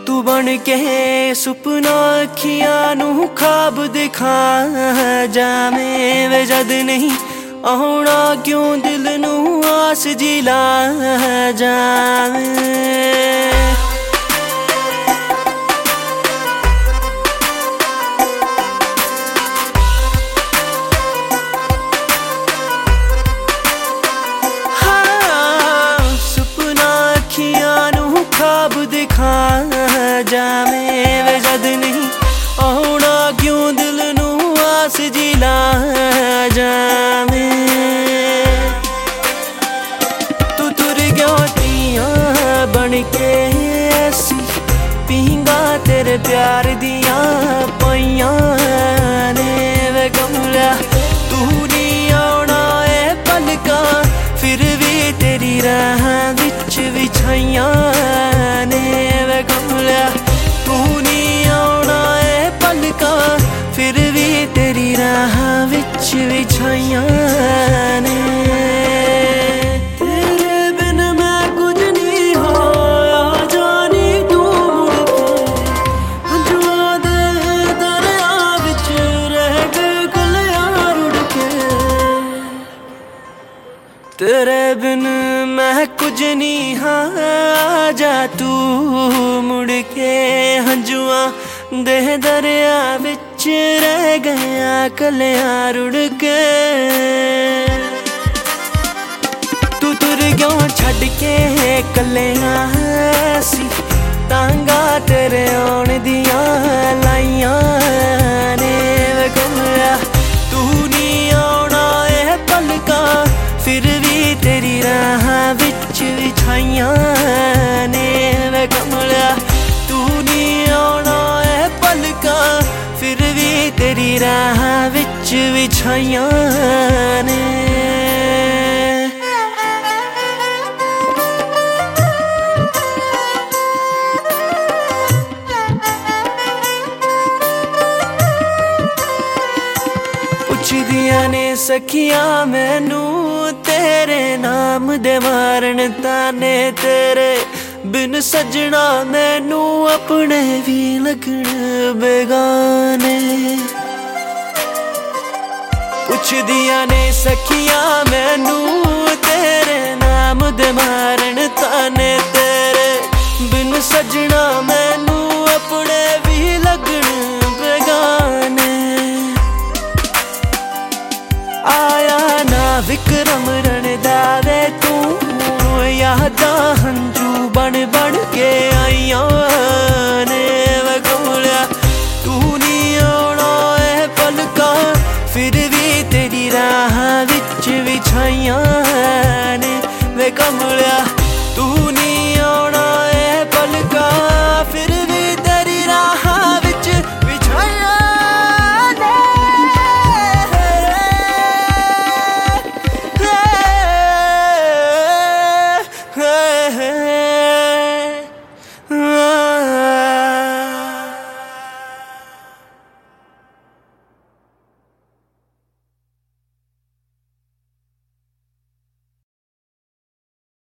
तू बन के सुपना अखियां नू ख्वाब दिखा जावे वे जद नहीं आउणा क्यों दिल नू आस जिला जावे। ख्वाब दिखा जावे वे जद नहीं आउणा क्यों दिल नू आस जिला जावे। तू तुर गया तियां बन के ऐसी पींगा तेरे प्यार दियां पाइयां ने वे कमला तू नहीं आउणा ए पलका फिर भी तेरी राह विच विछाइयां ने वे कमला तू नहीं आउणा ए पलका फिर भी तेरी राह विच विछाइयां ने। तेरे बिन मैं कुछ नहीं होया जानी तू मुड़ के जुआ दे दरिया विच रह गए कलियां रुड़ के। तेरे बिन मैं कुछ नहीं हाँ जा तू मुड़ के हंजुआ दे दरिया विच रह गया कलियां रुड़ के। तू तुर क्यों छड़ के कलियां सी तांगा तेरे आउण दियां लाइयां ने वे कमला तू नहीं आउणा ए पलका फिर भी तेरी राह विच विछाइयां ने वे कमला तू नहीं आउणा ए पलका फिर भी तेरी राह विच विछाइयां ने। पुछदियां ने सखियां मैनू तेरे नाम दे मारन ताने तेरे बिन सजना मैनू अपने भी लगन बेगाने। पुछदियां ने सखियां मैनू तेरे नाम दे मारन ताने तेरे बिन सजना मैनू अपने भी लगन बेगाने। आया ना विक्रम रण दावे तू यादां हंजू